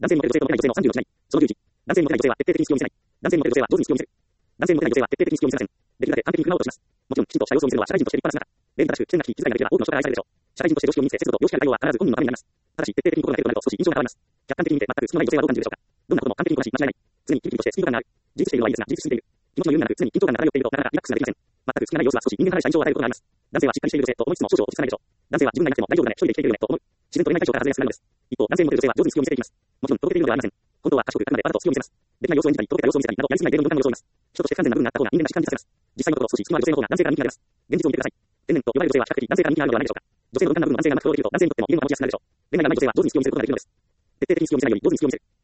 男性にモテる女性とモテない女性の36しない。その11。男性にモテない女性は徹底的に隙を見せない。男性にモテる女性は上手に隙を見せる。男性にモテない女性は徹底的に隙を見せません。できるだけ完璧に不満をとします。もちろん、きちんとした様子を見せるのは社会人として立派な姿。礼儀正しく、自然なき気遣いができれば多くの人から愛されるでしょう。社会人として常識を身につけ、節度と良識ある対応は必ず本人のためになります。ただし、徹底的に心がけるとなると少し印象が変わります。客観的に見て全く隙のない女性はどう感じるでしょうか。どんなことも完璧にこなし、間違いない。常にキリキリとしてスピード感がある。自立しているのはいいですが、自立しすぎている。気持ちの緩みがなく、常に緊張感が漂っていると、なかなかリラックスができません。全く隙がない様子は少し人間離れした印象を与えることがあります。男性はしっかりしている女性と思いつつも少々落ち着かないでしょう。男性は自分がいなくても大丈夫だね、一人で生きていけるよね、と思う。自然と恋愛対象から外れやすくなるのです。一方、男性にモテる女性は上手に隙を見せていきます。もちろん、届けているのではありません。本当は賢く、あくまでわざと隙を見せます。できない様子を演じたり、届けた様子を見せたりなど、やりすぎない例の予感の様子を見ます。人として不完全な部分があった方が人間らしく感じさせます。実際のところ少し隙のある女性の方が男性から人気が出ます。現実を見てください。天然と呼ばれる女性は比較的男性から人気があるのではないでしょうか。女性の鈍感な部分を男性がうまく届けると、男性にとっても異変を醸しやすくなるでしょう。恋愛が甘い女性は上手に隙を見せることができるのです。徹底的に隙を見せないように上手に隙を見せる。